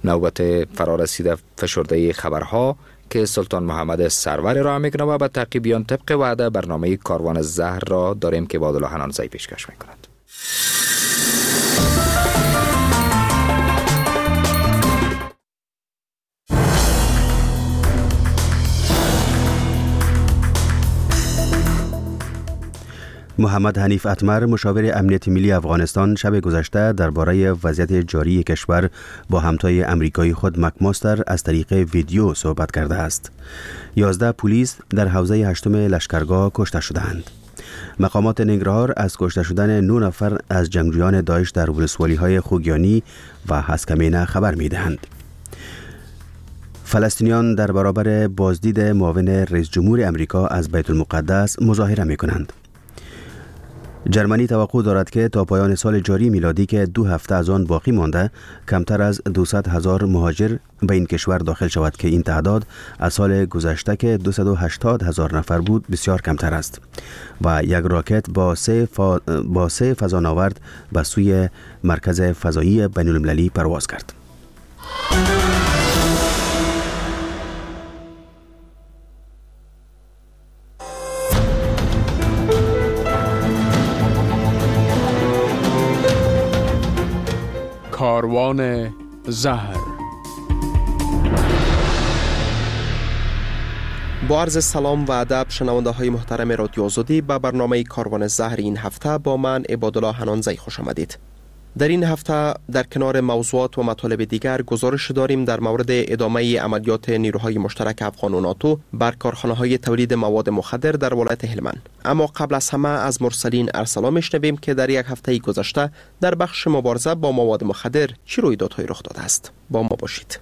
نوبت فرارسیده فشرده خبرها که سلطان محمد سرور را میکنه و به تعقیبیان طبق وعده برنامه کاروان زهر را داریم که عبادالله حنانزی پیشکش میکند. محمد حنیف اتمر مشاور امنیت ملی افغانستان شب گذشته درباره وضعیت جاری کشور با همتای امریکایی خود مکماستر از طریق ویدیو صحبت کرده است. 11 پلیس در حوزه 8 لشکرگاه کشته شدند. مقامات ننگرهار از کشته شدن 9 نفر از جنگجویان داعش در ولسوالی‌های خوگیانی و هسکمینه خبر می‌دهند. فلسطینیان در برابر بازدید معاون رئیس جمهور امریکا از بیت المقدس مظاهره می‌کنند. جرمنی توقع دارد که تا پایان سال جاری میلادی که 2 هفته از آن باقی مانده کمتر از 200,000 مهاجر به این کشور داخل شود که این تعداد از سال گذشته که 280,000 نفر بود بسیار کمتر است و یک راکت با 3 فضانورد به سوی مرکز فضایی بین‌المللی پرواز کرد. کاروان زهر. با عرض سلام و ادب شنونده های محترم رادیو آزادی به برنامه کاروان زهر این هفته با من عبادالله حنانزی خوش آمدید. در این هفته در کنار موضوعات و مطالب دیگر گزارش داریم در مورد ادامه عملیات نیروهای مشترک افغان و ناتو بر کارخانه‌های تولید مواد مخدر در ولایت هلمند. اما قبل از همه از مرسلین ارسلا میشنویم که در یک هفته گذشته در بخش مبارزه با مواد مخدر چه رویدادهایی رخ داده است. با ما باشید.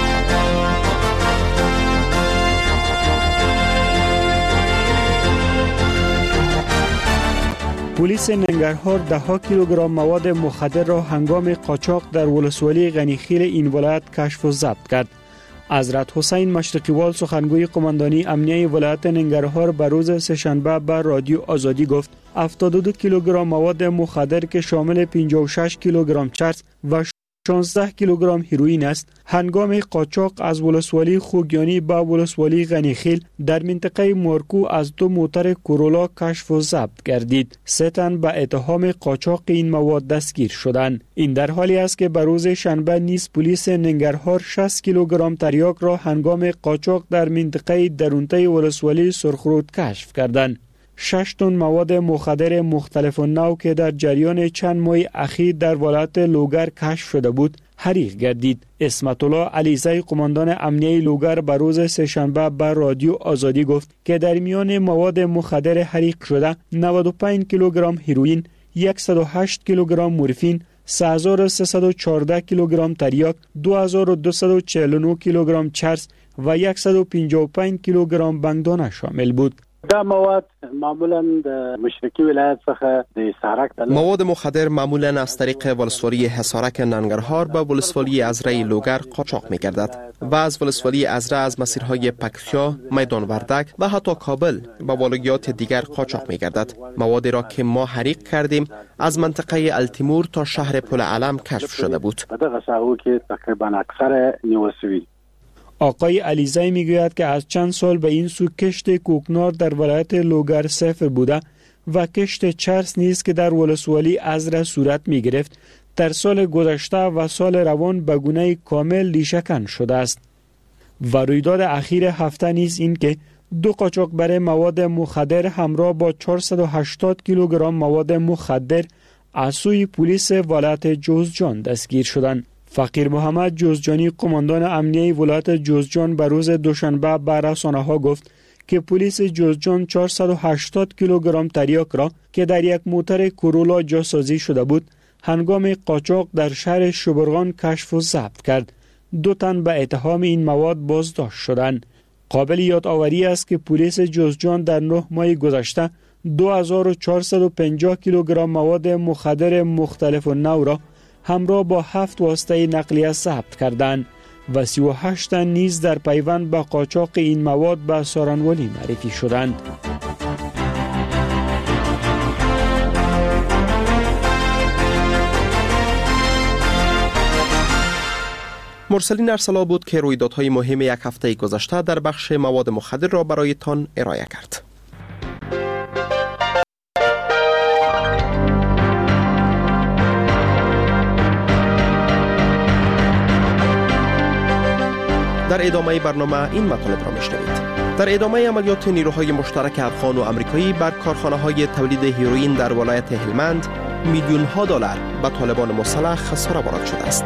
پلیس ننگرهار 10 کیلوگرم مواد مخدر را هنگام قاچاق در ولسوالی غنیخیل این ولایت کشف و ضبط کرد. حضرت حسین مشرقیوال سخنگوی قماندانی امنیه ولایت ننگرهار به روز سه‌شنبه به رادیو آزادی گفت 72 کیلوگرم مواد مخدر که شامل 56 کیلوگرم چرس و 16 کیلوگرم هیروئین است هنگام قاچاق از ولسوالی خوگیانی به ولسوالی غنیخیل در منطقه مارکو از 2 موتر کورولا کشف و ضبط گردید. 3 تن به اتهام قاچاق این مواد دستگیر شدند. این در حالی است که به روز شنبه نیز پلیس ننگرهار 60 کیلوگرم تریاک را هنگام قاچاق در منطقه درونته ولسوالی سرخرود کشف کردند. 6 تن مواد مخدر مختلف نوع که در جریان چند ماه اخیر در ولایت لوگر کشف شده بود حریق گردید. اسمت الله علیزی قماندان امنیه لوگر به روز سه‌شنبه به رادیو آزادی گفت که در میان مواد مخدر حریق شده 95 کیلوگرم هیروئین، 108 کیلوگرم مورفین، 3314 کیلوگرم تریاک، 2249 کیلوگرم چرس و 155 کیلوگرم بنگدانه شامل بود. دا مواد معمولا د مشرقی ولایت څخه د حصارک مواد مخدر معمولا از طریق ولسوالی حصارک ننگرهار به ولسوالی ازره لوگر قاچاق می‌گردد و از ولسوالی ازره از مسیرهای پکتیا، میدان وردک و حتی کابل به ولایات دیگر قاچاق می‌گردد. موادی را که ما حریق کردیم از منطقه التیمور تا شهر پل علم کشف شده بود. دغه ساحو کې تقریبا اکثر نیول شوی. آقای علیزی میگوید که از چند سال به این سو کشت کوکنار در ولایت لوگر صفر بوده و کشت چرس نیز که در ولسوالی ازره صورت می گرفت در سال گذشته و سال روان به گونه کامل ریشه‌کن شده است. و رویداد اخیر هفته نیز این که 2 قاچاقبر مواد مخدر همراه با 480 کیلوگرم مواد مخدر از سوی پلیس ولایت جوزجان دستگیر شدند. فقیر محمد جوزجانی قماندان امنیه ولایت جوزجان به روز دوشنبه به رسانه‌ها گفت که پلیس جوزجان 480 کیلوگرم تریاک را که در یک موتر کورولا جاسازی شده بود هنگام قاچاق در شهر شبرغان کشف و ضبط کرد. 2 تن به اتهام این مواد بازداشت شدند. قابل یادآوری است که پلیس جوزجان در 9 ماه گذشته 2450 کیلوگرم مواد مخدر مختلف نوع را همراه با 7 واسطه نقلیه ضبط کردند و 38 تن نیز در پیوند به قاچاق این مواد به سارنوالی معرفی شدند. مرسلین ارسلا بود که رویدادهای مهم یک هفته گذشته در بخش مواد مخدر را برایتان ارائه کرد. در ادامه برنامه این مطالب را میشنوید. در ادامه عملیات نیروهای مشترک افغان و آمریکایی بر کارخانه‌های تولید هیروئین در ولایت هلمند میلیون‌ها دلار به طالبان مسلح خساره وارد شده است.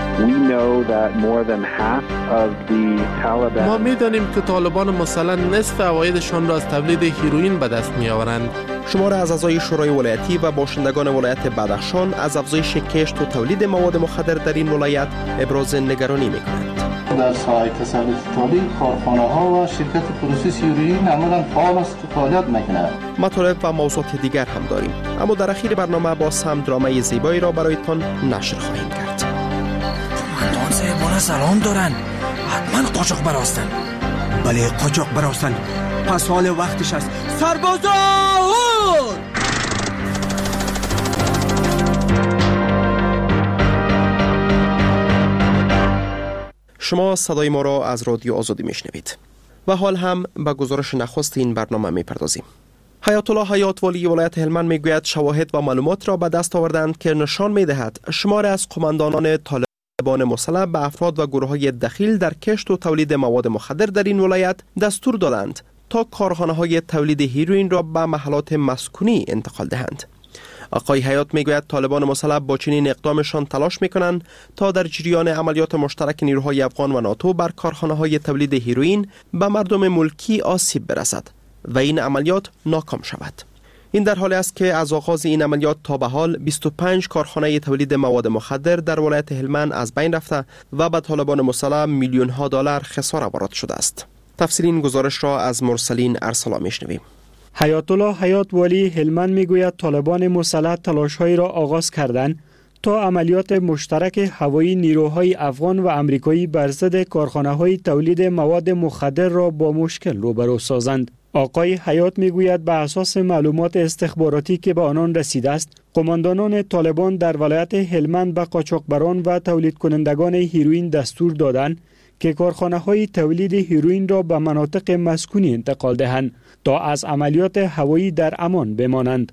ما می‌دانیم که طالبان مسلح نصف عوایدشان را از تولید هیروئین به دست می‌آورند. شمار از اعضای شورای ولایتی و باشندگان ولایت بدخشان از افزایش کشت و تولید مواد مخدر در این ولایت ابراز نگرانی می‌کنند. در ساحه تسلط تولید کارخانه‌ها و شرکت پروسس هیروئین عملاً فعال است و فعالیت می‌کنند. مطالب و موضوعات دیگر هم داریم، اما در اخیر برنامه با هم درامای زیبایی را برایتان نشر خواهیم کرد. قماندان صاحبان سلام دارن، حتما قاچاق براستن. بله قاچاق براستن، پس حال وقتش است. سربازان! شما صدای ما را از رادیو آزادی میشنوید و حال هم به گزارش نخست این برنامه میپردازیم. حیات الله حیات والی ولایت هلمند میگوید شواهد و معلومات را به دست آوردند که نشان میدهد شمار از قماندانان طالبان مسلح به افراد و گروه‌های دخیل در کشت و تولید مواد مخدر در این ولایت دستور دادند تا کارخانه‌های تولید هیروئین را به محلات مسکونی انتقال دهند. آقای حیات میگوید طالبان مسلح با چنین اقدامشان تلاش میکنند تا در جریان عملیات مشترک نیروهای افغان و ناتو بر کارخانه‌های تولید هیروئین به مردم ملکی آسیب برسد و این عملیات ناکام شود. این در حالی است که از آغاز این عملیات تا به حال 25 کارخانه تولید مواد مخدر در ولایت هلمند از بین رفته و به طالبان مسلح میلیون‌ها دلار خسارت وارد شده است. تفصیل این گزارش را از مرسلین ارسلا میشنویم. حیات الله حیات والی هلمند میگوید طالبان مسلح تلاش‌هایی را آغاز کردند تا عملیات مشترک هوایی نیروهای افغان و آمریکایی بر ضد کارخانه‌های تولید مواد مخدر را با مشکل روبرو سازند. آقای حیات میگوید بر اساس معلومات استخباراتی که به آنان رسیده است، قماندانان طالبان در ولایت هلمند به قاچاقبران و تولید کنندگان هیروئین دستور دادند که کارخانه‌های تولید هیروئین را به مناطق مسکونی انتقال دهند تا از عملیات هوایی در امان بمانند.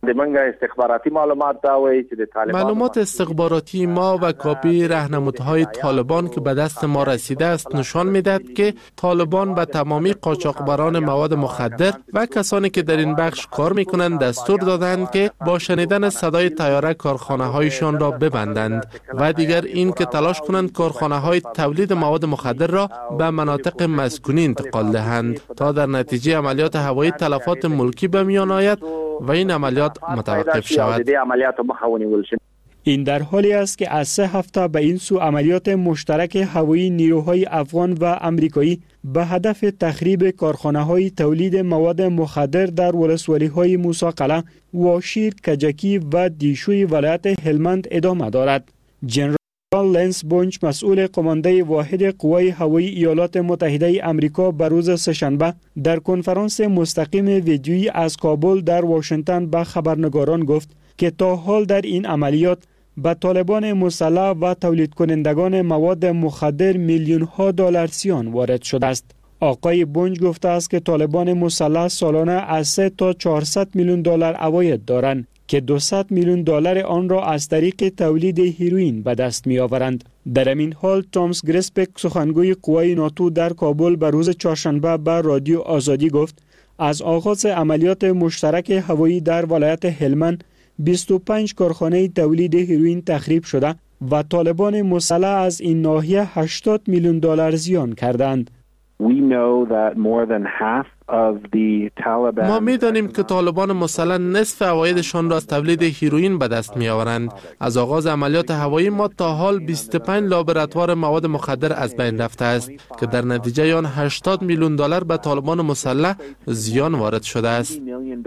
معلومات استخباراتی ما و کاپی راهنمودهای طالبان که به دست ما رسیده است نشان می‌دهد که طالبان به تمامی قاچاقبران مواد مخدر و کسانی که در این بخش کار می‌کنند دستور دادند که با شنیدن صدای طیاره کارخانه‌هایشان را ببندند و دیگر این که تلاش کنند کارخانه‌های تولید مواد مخدر را به مناطق مسکونی انتقال دهند تا در نتیجه عملیات هوایی تلفات ملکی به میان آید و این عملیات متوقف شود. این در حالی است که از 3 هفته به این سو عملیات مشترک هوایی نیروهای افغان و آمریکایی به هدف تخریب کارخانه‌های تولید مواد مخدر در ولسوالی‌های موسی قلعه، واشیر، کجکی و دیشوی ولایت هلمند ادامه دارد. جنرال لنس بونچ مسئول قمانده واحد قوای هوایی ایالات متحده آمریکا به روز سه‌شنبه در کنفرانس مستقیم ویدیویی از کابل در واشنگتن به خبرنگاران گفت که تا حال در این عملیات به طالبان مسلح و تولید کنندگان مواد مخدر میلیون‌ها دلار زیان وارد شده است. آقای بونج گفته است که طالبان مسلح سالانه از 3 تا 400 میلیون دلار عواید دارند که 200 میلیون دلار آن را از طریق تولید هیروئین به دست می آورند. در همین حال توماس گریسپک سخنگوی قوای ناتو در کابل به روز چهارشنبه به رادیو آزادی گفت از آغاز عملیات مشترک هوایی در ولایت هلمند 25 کارخانه تولید هیروئین تخریب شده و طالبان مسلح از این ناحیه 80 میلیون دلار زیان کردند. ما می‌دانیم که طالبان مسلح نصف عوایدشان را از تولید هیروئین به دست می‌آورند. از آغاز عملیات هوایی ما تا حال 25 لابراتوار مواد مخدر از بین رفته است که در نتیجه آن 80 میلیون دلار به طالبان مسلح زیان وارد شده است.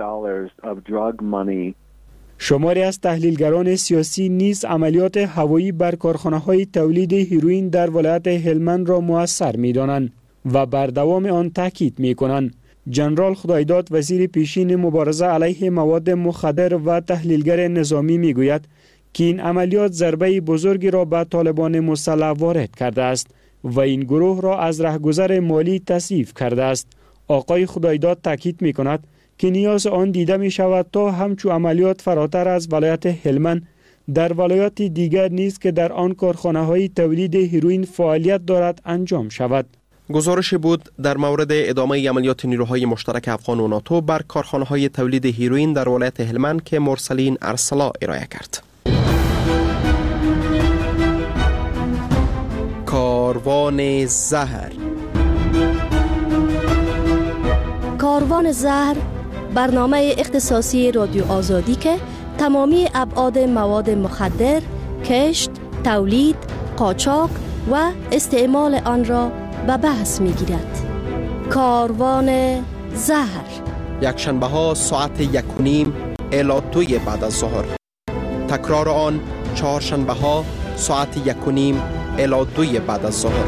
شماری از تحلیلگران سیاسی نیز عملیات هوایی بر کارخانه‌های تولید هیروئین در ولایت هلمند را مؤثر می‌دانند و بر دوام آن تاکید می‌کنند. جنرال خدایداد وزیر پیشین مبارزه علیه مواد مخدر و تحلیلگر نظامی می‌گوید که این عملیات ضربه بزرگی را به طالبان مسلح وارد کرده است و این گروه را از رهگذر مالی تصیف کرده است. آقای خدایداد تاکید می کند که نیاز آن دیده می شود تا همچون عملیات فراتر از ولایت هلمند در ولایات دیگر نیز که در آن کارخانه های تولید هیروئین فعالیت دارد انجام شود. گزارش بود در مورد ادامه عملیات نیروهای مشترک افغان و ناتو بر کارخانه های تولید هیروئین در ولایت هلمند که مرسلین ارسلا ارائه کرد. کاروان زهر. کاروان زهر برنامه اختصاصی رادیو آزادی که تمامی ابعاد مواد مخدر، کشت، تولید، قاچاق و استعمال آن را به بحث می گیرد. کاروان زهر یک شنبه ها ساعت 1:30 الی 2 بعد از ظهر. تکرار آن چهارشنبه ها ساعت 1:30 الی 2 بعد از ظهر.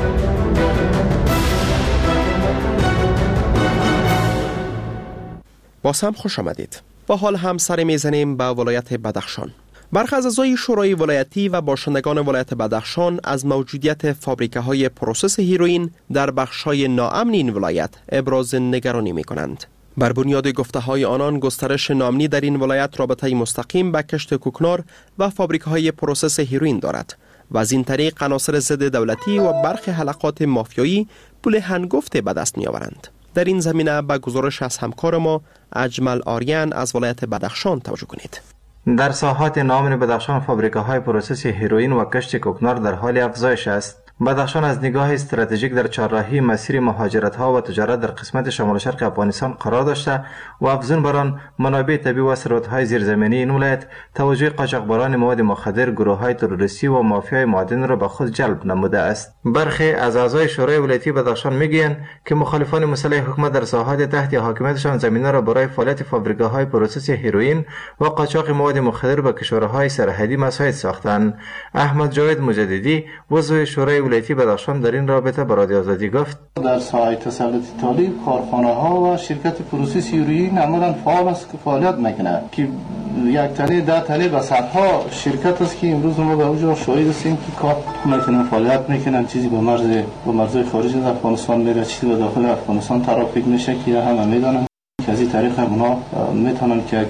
باز هم خوش آمدید. با حال هم سر میزنیم به ولایت بدخشان. برخی از اعضای شورای ولایتی و باشندگان ولایت بدخشان از موجودیت فابریکه های پروسس هیروئین در بخش‌های ناامن این ولایت ابراز نگرانی می‌کنند. بر بنیاد گفته‌های آنان گسترش ناامنی در این ولایت رابطه مستقیم به کشت کوکنار و فابریکه های پروسس هیروئین دارد و از این طریق عناصر ضد دولتی و برخی حلقات مافیایی پول هنگفت به دست می‌آورند. در این زمینه به گزارش از همکار ما اجمل آریان از ولایت بدخشان توجه کنید. در ساحات ناامن بدخشان فابریکه های پروسس هیروئین و کشت کوکنار در حال افزایش است. بدخشان از نگاه استراتژیک در چهارراهی مسیر مهاجرت ها و تجارت در قسمت شمال شرق افغانستان قرار داشته و افزون بر آن منابع طبیعی و ثروت‌های زیرزمینی این ولایت توجه قاچاقبران مواد مخدر، گروه‌های تروریستی و مافیای معادن را به خود جلب نموده است. برخی از اعضای شورای ولایتی بدخشان میگویند که مخالفان مسلح حکومت در ساحات تحت حاکمیتشان زمینه را برای فعالیت فابریکه‌های پروسس هیروئین و قاچاق مواد مخدر به کشورهای سرحدی مساعد ساختند. احمد جاوید مجددی عضو شورای ولایتی بدخشان در این رابطه به رادیو آزادی گفت در ساحه تسلط تولید کارخانه ها و شرکت پروسس هیروئین عملاً فعال است که فعالیت میکنه که یک تله ده تله به صدها شرکت است که امروز ما به اونجا شاهد هستیم که کار میکنن، فعالیت میکنن، چیزی به مرز خارج از افغانستان میره، چیزی به داخل افغانستان ترافیک میشه که همه میدونن که از این طریق اونا میتونن که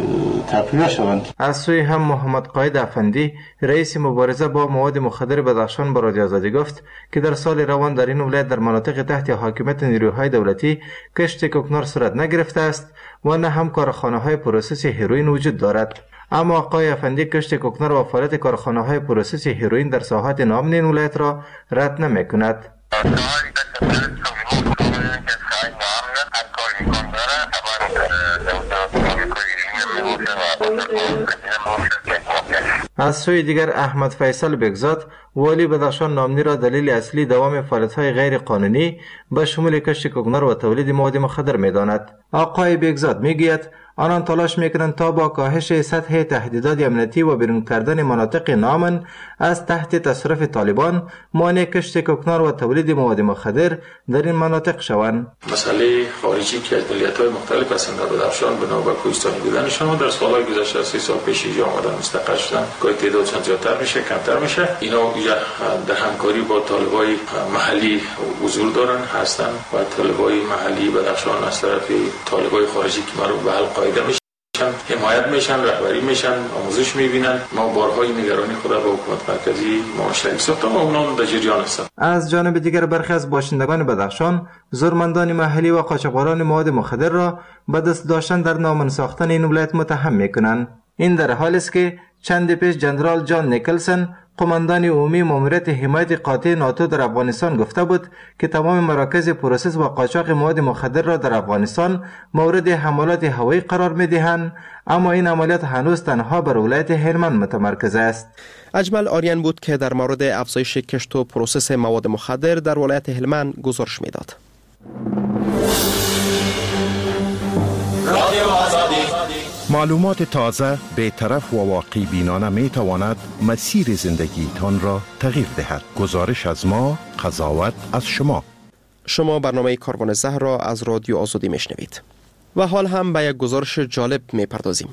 تقویه شوند. از سوی هم محمد قائد افندی رئیس مبارزه با مواد مخدر بدخشان به رادیو آزادی گفت که در سال روان در این ولایت در مناطق تحت حاکمیت نیروهای دولتی کشت کوکنار صورت نگرفته است و نه هم کارخانه‌های پروسس هیروئین وجود دارد. اما آقای افندی کشت کوکنار و فعالیت کارخانه‌های پروسس هیروئین در ساحات ناامن این ولایت را رد نمی‌کند. از سوی دیگر احمد فیصل بگزاد والی بدخشان ناامنی را دلیل اصلی دوام فعالیت‌های غیر قانونی به شمول کشت کوکنار و تولید مواد مخدر می‌داند. آقای بگزاد می‌گوید آنان تلاش می‌کنند تا با کاهش سطح تهدیدات امنیتی و بیرون کردن مناطق ناامن از تحت تصرف طالبان مانع کشت کوکنار و تولید مواد مخدر در این مناطق شوند. مسئله خارجی که از ملیت‌های مختلف هستند در بدخشان بنا به کوهستانی بودنشان در سال‌های گذشته 3 سال پیش اینجا آمدن مستقر شدن، گاهی تعدادشان زیادتر میشه کمتر میشه. اینا در همکاری با طالبای محلی حضور دارن هستن و طالبای محلی بدخشان از طرف طالبای خارجی که معروف به القاعده میشن حمایت میشن، رهبری میشن، آموزش میبینن. ما بارهای نگرانی خود با حکومت مرکزی ما شریک ساختیم و اونا در جریان هستن. از جانب دیگر برخی از باشندگان بدخشان زورمندان محلی و قاچاقبران مواد مخدر را به دست داشتن در ناامن ساختن این ولایت متهم میکنند. این در حالی است که چند پیش جنرال جان نیکلسن قماندان عمومی ماموریت حمایت قاطع ناتو در افغانستان گفته بود که تمام مراکز پروسس و قاچاق مواد مخدر را در افغانستان مورد حملات هوایی قرار می‌دهند، اما این عملیات هنوز تنها بر ولایت هلمند متمرکز است. اجمل آریان بود که در مورد افزایش کشت و پروسس مواد مخدر در ولایت هلمند گزارش می‌داد. معلومات تازه، بی‌طرف و واقع بینانه می تواند مسیر زندگی تان را تغییر دهد. گزارش از ما، قضاوت از شما. شما برنامه کاروان زهر را از رادیو آزادی میشنوید. و حال هم به یک گزارش جالب میپردازیم.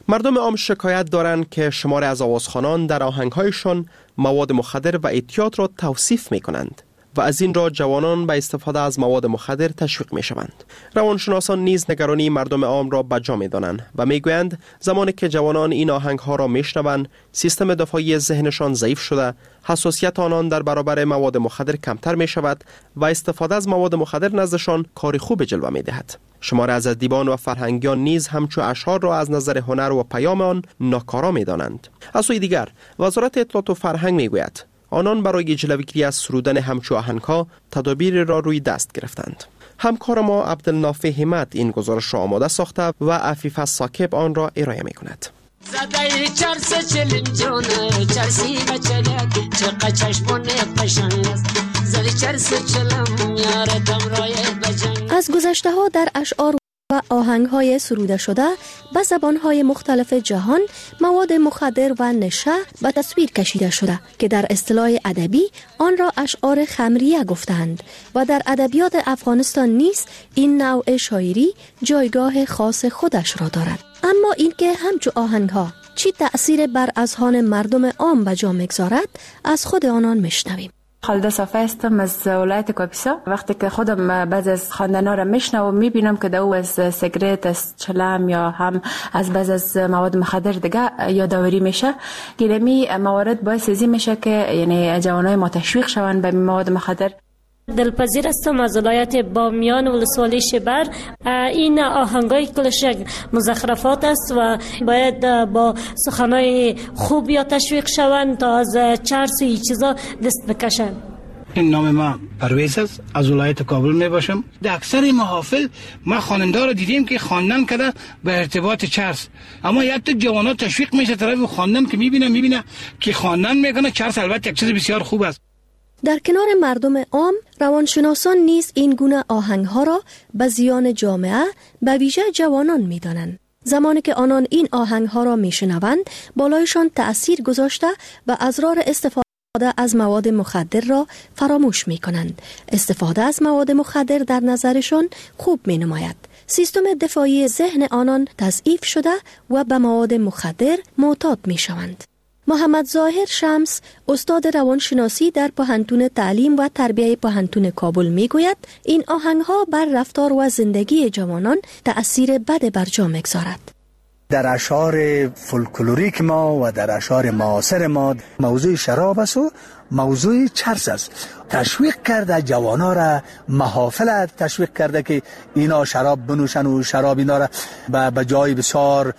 مردم عام شکایت دارند که شماری از آوازخوانان در آهنگ‌هایشان مواد مخدر و اعتیاد را توصیف می‌کنند و از این را جوانان به استفاده از مواد مخدر تشویق می‌شوند. روانشناسان نیز نگرانی مردم عام را بجا می‌دانند و می‌گویند زمانی که جوانان این آهنگ‌ها را می‌شنوند، سیستم دفاعی ذهنشان ضعیف شده، حساسیت آنان در برابر مواد مخدر کمتر می‌شود و استفاده از مواد مخدر نزدشان کار خوب جلوه می‌دهد. شماره از ادیبان و فرهنگیان نیز همچو اشعار را از نظر هنر و پیام آن ناکارا می‌دانند. از سوی دیگر وزارت اطلاعات و فرهنگ می‌گوید آنان برای جلوگیری از سرودن همچو آهنگ‌ها تدابیر را روی دست گرفتند. همکار ما عبدالنافع همت این گزارش را آماده ساخته و عفیفه ساکب آن را ارائه می‌کند. زدای چرس چلنجونه چرسی بچلک چقا چشمونه پشنگ زدای چرس چلم یار تمرای بجنگ. از گذشته ها در اشعار و آهنگ های سروده شده به زبان های مختلف جهان مواد مخدر و نشه به تصویر کشیده شده که در اصطلاح ادبی آن را اشعار خمریه گفتند و در ادبیات افغانستان نیز این نوع شاعری جایگاه خاص خودش را دارد. اما اینکه همچو آهنگ ها چی تأثیر بر اذهان مردم عام به جا می‌گذارد از خود آنان میشنویم. خالده صافی هستم از ولایت کاپیسا. وقتی که خودم بعض از خواندنا را میشنوم میبینم که دو از سیگریت، از چلم یا هم از بعض از مواد مخدر دیگه یادآوری میشه. گیرمی موارد باعث ازی میشه که یعنی جوانای ما تشویق شوند به مواد مخدر. دلپذیر هستم از ولایت بامیان ولسوالی شبر. این آهنگای کلش مزخرفات است و باید با سخنای خوب یا تشویق شوند تا از چرس و چیزا دست بکشند. این نام ما پرویز است، از ولایت کابل می باشم. در اکثر محافل ما خواننده را دیدیم که خواندن کرده به ارتباط چرس، اما یک تا جوانا تشویق میشه طرف خواندن که میبینه که خواندن میکنه. چرس البته یک چیز بسیار خوب است. در کنار مردم عام، روانشناسان نیز این گونه آهنگ‌ها را به زیان جامعه به ویژه جوانان می‌دانند. زمانی که آنان این آهنگ‌ها را می‌شنوند، بالایشان تأثیر گذاشته و اضرار استفاده از مواد مخدر را فراموش می‌کنند. استفاده از مواد مخدر در نظرشان خوب می‌نماید. سیستم دفاعی ذهن آنان تضعیف شده و به مواد مخدر معتاد می‌شوند. محمد ظاهر شمس، استاد روانشناسی در پوهنتون تعلیم و تربیه پوهنتون کابل میگوید این آهنگ‌ها بر رفتار و زندگی جوانان تأثیر بد بر جا می‌گذارد. در اشعار فولکلوریک ما و در اشعار معاصر ما موضوع شراب است و موضوع چرس است. تشویق کرده جوانا را، محافل تشویق کرده که اینا شراب بنوشن و شراب اینا را به جای بسیار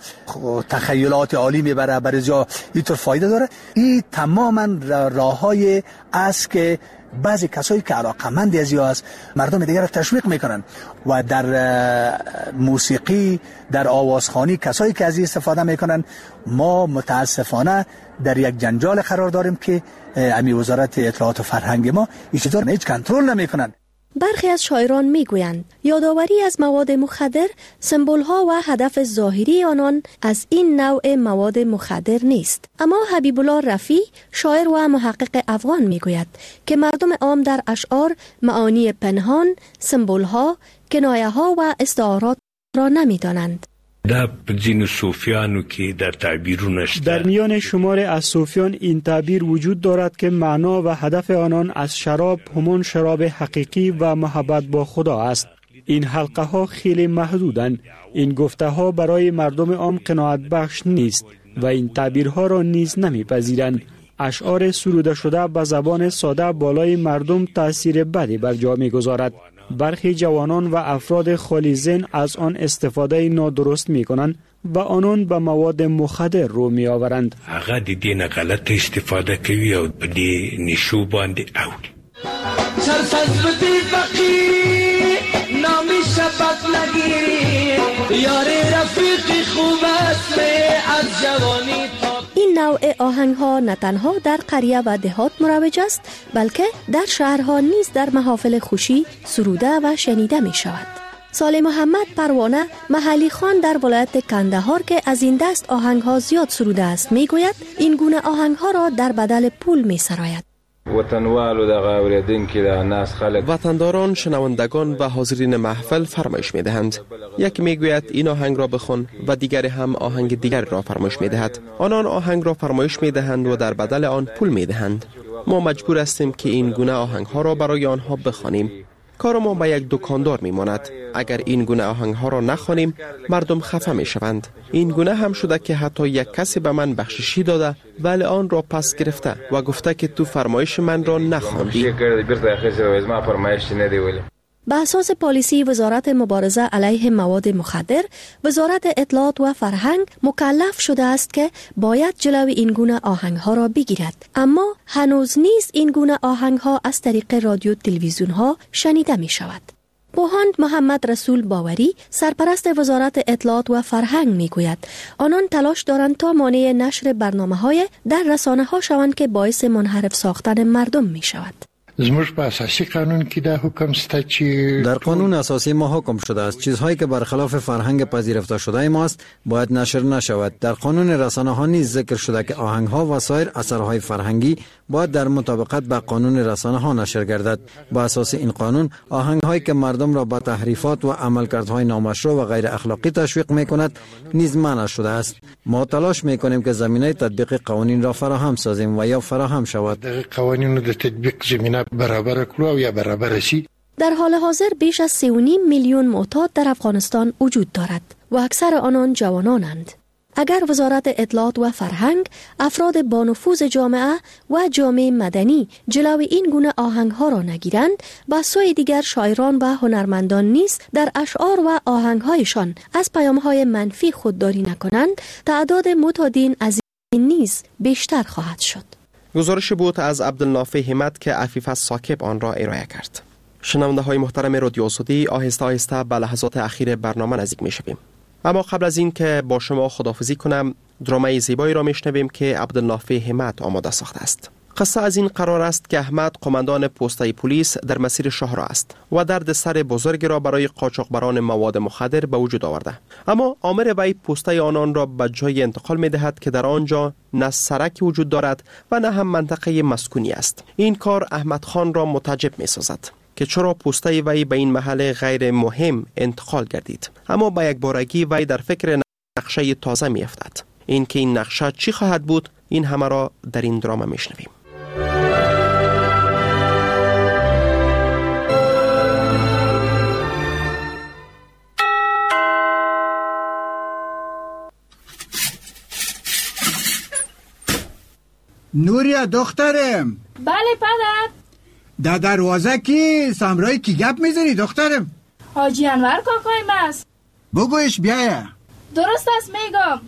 تخیلات عالی میبره، برای جا اینطور فایده داره. این تماما راه‌های است که بعضی کسایی که علاقمند از یا است مردم دیگر را تشویق میکنن و در موسیقی، در آوازخوانی کسایی که از این استفاده میکنن. ما متاسفانه در یک جنجال قرار داریم که امی وزارت اطلاعات و فرهنگ ما ایشون هیچ کنترل نمیکنن. برخی از شاعران میگویند یادآوری از مواد مخدر سمبول‌ها و هدف ظاهری آنان از این نوع مواد مخدر نیست. اما حبیب الله رفیع، شاعر و محقق افغان میگوید که مردم عام در اشعار معانی پنهان، سمبول‌ها، کنایه‌ها و استعارات را نمیدانند. در ځینو صوفیانو کې در تعبیرونش در میان شمار از صوفیان این تعبیر وجود دارد که معنا و هدف آنان از شراب همان شراب حقیقی و محبت با خدا است. این حلقه ها خیلی محدودند. این گفته ها برای مردم عام قناعت بخش نیست و این تعبیرها را نیز نمیپذیرند. اشعار سروده شده به زبان ساده بالای مردم تأثیر بدی بر جا میگذارد. برخی جوانان و افراد خالی ذهن از آن استفاده نادرست می کنند و آنان به مواد مخدر رو می آورند. هغه د دې نه غلط استفاده کوي او په دې نشو باندې اوړي. سرسبزی فقیری نامی شبت نگیری یار رفیقی خوب است از جوانی تا. این نوع آهنگ ها نه تنها در قریه و دهات مروج است بلکه در شهرها نیز در محافل خوشی سروده و شنیده می شود. صالح محمد پروانه، محلی خان در ولایت کندهار که از این دست آهنگ ها زیاد سروده است، می گوید این گونه آهنگ ها را در بدل پول می سراید. وطنداران، شنوندگان و حاضرین محفل فرمایش می‌دهند. یک میگوید این آهنگ را بخوان و دیگری هم آهنگ دیگر را فرمایش می‌دهد. آنان آهنگ را فرمایش می‌دهند و در بدل آن پول می‌دهند. ما مجبور هستیم که این گونه آهنگ‌ها را برای آنها بخوانیم. کار ما به یک دکاندار میماند. اگر این گونه آهنگ‌ها را نخوانیم مردم خفه میشوند. این گونه هم شده که حتی یک کسی به من بخششی داده ولی آن را پس گرفته و گفته که تو فرمایش من را نخواندی. به اساس پالیسی وزارت مبارزه علیه مواد مخدر، وزارت اطلاعات و فرهنگ مکلف شده است که باید جلوی این گونه آهنگ‌ها را بگیرد. اما هنوز نیز این گونه آهنگ‌ها از طریق رادیو تلویزیون‌ها شنیده می‌شود. بوهاند محمد رسول باوری، سرپرست وزارت اطلاعات و فرهنگ میگوید آنان تلاش دارند تا مانع نشر برنامه‌های در رسانه‌ها شوند که باعث منحرف ساختن مردم می‌شود. زموږ په اساسي قانون کې دا حکم شته چې در قانون اساسی ما حکم شده است چیزهایی که برخلاف فرهنگ پذیرفته شده ماست باید نشر نشود. در قانون رسانه ها نیز ذکر شده که آهنگ ها و سایر اثرهای فرهنگی باید در مطابقت با قانون رسانه ها نشر گردد. با اساس این قانون آهنگ هایی که مردم را به تحریفات و عملکردهای نامشروع و غیر اخلاقی تشویق میکند نیز منع شده است. ما تلاش میکنیم که زمینه تطبیق قوانین را فراهم سازیم و یا فراهم شود. قوانین د تطبیق زمینه برابر کړو او یا برابر شي. در حال حاضر بیش از 3.5 میلیون معتاد در افغانستان وجود دارد و اکثر آنان جوانانند. اگر وزارت اطلاعات و فرهنگ، افراد با نفوذ جامعه و جامعه مدنی جلوی این گونه آهنگ‌ها را نگیرند، با سوی دیگر شاعران و هنرمندان نیز در اشعار و آهنگ‌هایشان از پیام‌های منفی خودداری نکنند، تعداد معتادین از این نیز بیشتر خواهد شد. گزارش بود از عبدالنافع همت که عفیف ساکب آن را ارائه کرد. شنونده های محترم رادیو آزادی، آهسته آهسته به لحظات اخیر برنامه نزدیک می شویم. اما قبل از این که با شما خداحافظی کنم، درامه زیبایی را میشنویم که عبدالنافع همت آماده ساخته است. قصه از این قرار است که احمد قماندان پسته پلیس در مسیر شهرها است و درد سر بزرگی را برای قاچاقبران مواد مخدر به وجود آورده. اما آمر وی پسته آنان را به جای انتقال می دهد که در آنجا نه سرکی وجود دارد و نه هم منطقه مسکونی است. این کار احمد خان را متعجب می سازد که چرا پسته وی به این محل غیر مهم انتقال گردید. اما با یک بارگی وی در فکر نقشه تازه می افتد. این که این نقشه چی خواهد بود، این همه را در این دراما می شنویم. نوریا دخترم. بله پدر. در دروازه کی سامرای کی گپ میزنی دخترم؟ حاجی انور کاکایم است. بگویش بیایه. درست است میگم.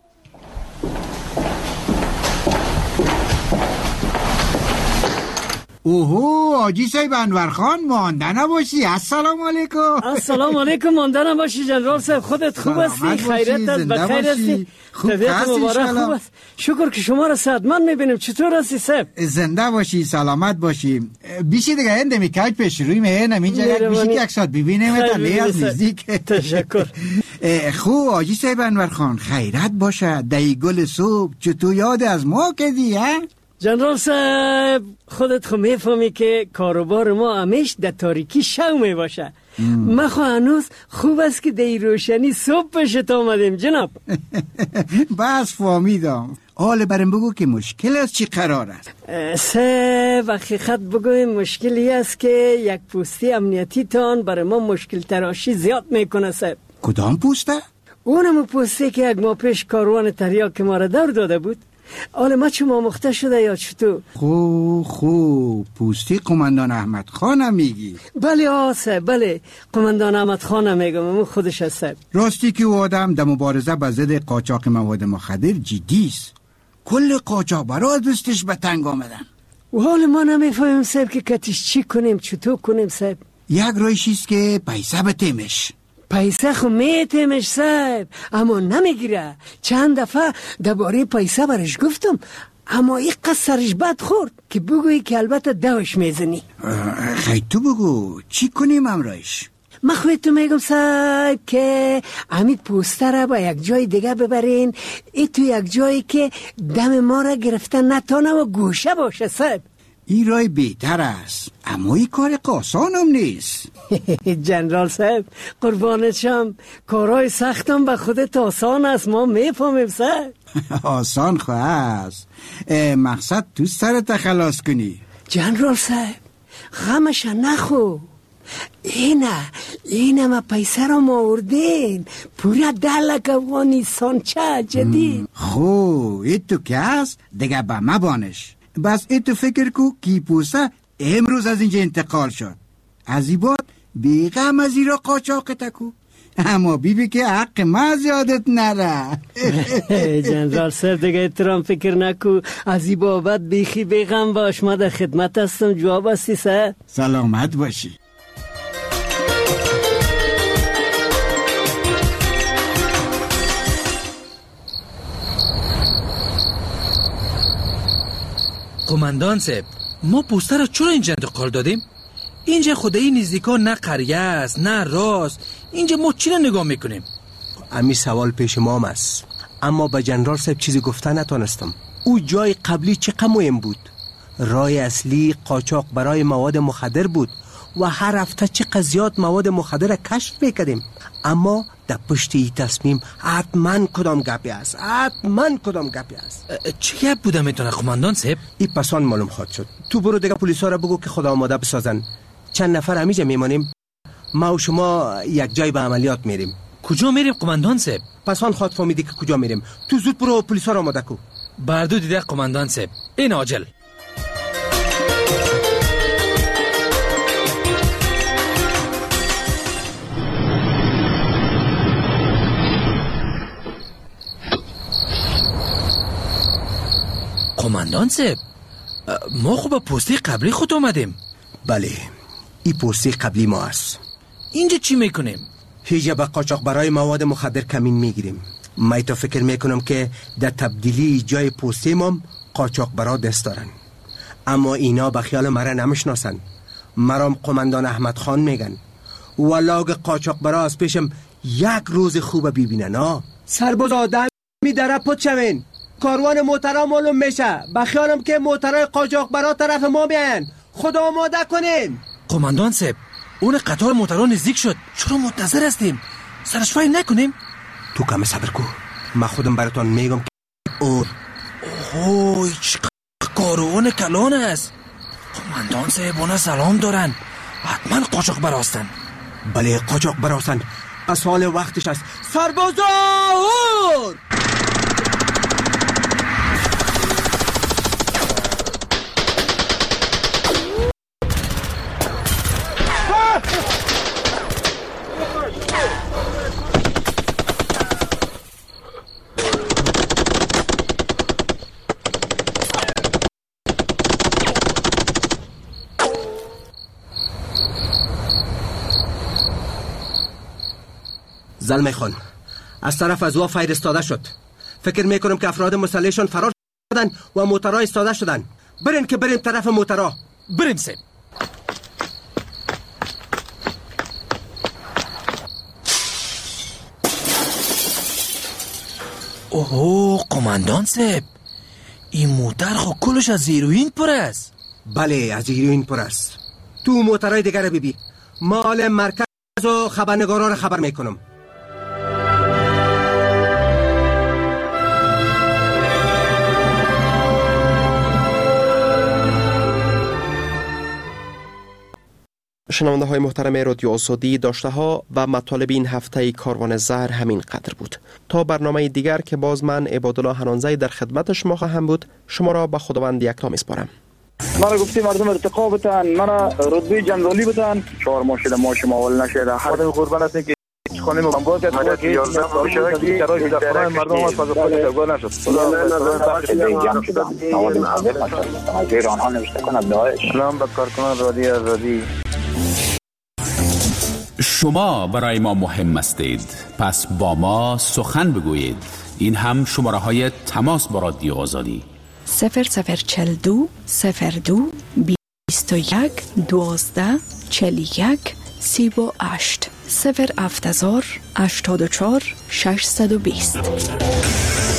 اوهو حاجی صاحب انور خان، مانده نباشی. السلام علیکم. السلام علیکم. مانده نباشی جنرال صاحب. خودت خوب هستی؟ خیرت است؟ بخیر هستی؟ طبیعت مبارک خوب است؟ شکر که شما را صحتمند میبینیم. چطور هستی صاحب؟ زنده باشی، سلامت باشی. بیشی دیگه هنده میکاج پیش روی مهنه میجا بیشی که یک ساعت ببینیم تا لیاز نزدیک. تشکر. خوب حاجی صاحب انور خان، خیرت باشه. دی گل صبح چطور یاد از ما کردی ها؟ جنرال صاحب خودت خو میفهمی که کاروبار ما همیش در تاریکی شو میباشه. ما خو هنوز خوب است که در روشنی صبح پیشت آمدیم جناب. بس فهمیدم. حال برم بگو که مشکل است چی قرار است؟ صاحب حقیقت بگویم مشکلی است که یک پوستی امنیتی تان برای ما مشکل تراشی زیاد میکنه صاحب. کدام پوسته؟ اونم پوستی که یک ماه پیش کاروان تریاک ما را دور داده بود. حالا ما چون آموخته شده یا چطور؟ خوب پوستی قماندان احمد خانم میگی؟ بله صاحب، بله قماندان احمد خانم میگم. اون خودش است صاحب. راستی که او آدم در مبارزه با ضد قاچاق مواد مخدر جدی است. کل قاچاقبرا دستش به تنگ آمدن. و حال ما نمیفهمیم صاحب که کتیش چی کنیم، چطور کنیم صاحب. یک رایش است که پیسه بتیمش. پیسه خو میتیمش صاحب، اما نمیگیره. چند دفعه درباره پیسه برش گفتم، اما یک قصد سرش بد خورد که بگویی که البته دوش میزنی. خیلی تو بگو چی کنیم امرایش؟ من خواهی تو میگم صاحب که امید پوسته را با یک جای دیگه ببرین، ای تو یک جایی که دم ما را گرفتن نتانه و گوشه باشه صاحب. این رای بهتر است، اما این کار آسانم نیست. جنرال صاحب قربانت شم، کارهای سختم به خودت آسان است، ما میفهمیم صاحب. آسان خواه است، مقصد تو سرت خلاص کنی. جنرال صاحب غمش نخو، اینه ما پیسه را آوردین پورا 10 لک افغانستان چه جدید. خو ایتو که هست دیگه به ما بانش. بس ایتو فکر کو کی پوسه امروز از اینجا انتقال شد، از این بعد بیغم از این را قاچاق تکو، اما بیبی که حق ما زیادت نره. جنرال صاحب دیگه احترام فکر نکو، از این بابت بیخی بیغم باش، ما در خدمت هستم، جواب هستی سر. سلامت باشی. قماندان صاحب ما پوسته را چرا اینجا انتقال دادیم؟ اینجا خدایی نزدیکا نه قریه است نه راست، اینجا ما چی را نگاه میکنیم؟ امی سوال پیش مام است، اما به جنرال صاحب چیزی گفته نتونستم. او جای قبلی چقدر مهم بود، راه اصلی قاچاق برای مواد مخدر بود و هر هفته چقدر زیاد مواد مخدر را کشف میکردیم، اما در پشت این تصمیم حتما کدام گپی است، چه گپ بوده میتونه قماندان صاحب؟ این پسان معلوم خواهد شد. تو برو دیگه پلیسا را بگو که خدا آماده بسازن، چند نفر همیجا میمانیم، ما و شما یک جای به عملیات میریم. کجا میریم قماندان صاحب؟ پسان خواهد فهمیدی که کجا میریم. تو زود برو پلیسا را آماده کو. بردو دیده قماندان صاحب، این عاجل. قماندان صاحب ما خوب پستی قبلی خود آمدیم. بله این پستی قبلی ما است. اینجا چی میکنیم؟ هیچ به قاچاق برای مواد مخدر کمین میگیریم. من تو فکر میکنم که در تبدیلی جای پستی ما قاچاق برا دست دارن، اما اینا به خیال مرا نمیشناسن. مرام قماندان احمد خان میگن، ولاگ قاچاق برا از پیشم یک روز خوب ببینن. سرباز آدم میداره پت شوین، کاروان موترا معلوم میشه، به خیالم که موترای قاچاق برا طرف ما بیاین، خدا آماده کنین. قماندان صاحب اون قطار موترا نزدیک شد، چرا منتظر هستیم؟ سرشوایی نکنیم؟ تو کم صبر کو، من خودم براتون میگم که اوه چقدر کاروان کلان است. قماندان صاحب اونا سلام دارن، حتما قاچاق براستن. بله قاچاق براستن، از حال وقتش است. سربازان زلمه خان از طرف از وا فایر استاده شد. فکر میکنم که افراد مسلحشان فرار شدن و موترها استاده شدن. برین که بریم طرف موترها. بریم سیم. اوه قماندان صاحب این موتر خو کلش از هیروئین پر است. بله از هیروئین پر است. تو موترهای دیگر ببین، مال مرکز و خبرنگارا رو خبر میکنم. شنونده های محترم رادیو آزادی، داشته ها و مطالب این هفته کاروان زهر همین قدر بود. تا برنامه دیگر که باز من عبادالله حنانزی در خدمت شما خواهم بود، شما را به خداوند یکتا میسپارم. مرا گفتی مردم ارتقا بتن، مرا رتبه جنرالی بتن، 4 ماه شده ما شما اول نشده. خدا قربان است که خانم من باید مدد 11 باشه که برای دفتر مردم از خود گل نشد. ایران ها نوشته کند داعش. سلام به کارکنان رادیو آزادی. شما برای ما مهم هستید، پس با ما سخن بگویید. این هم شماره های تماس با رادیو آزادی 0042 02 21 12 41 38 070 84 620.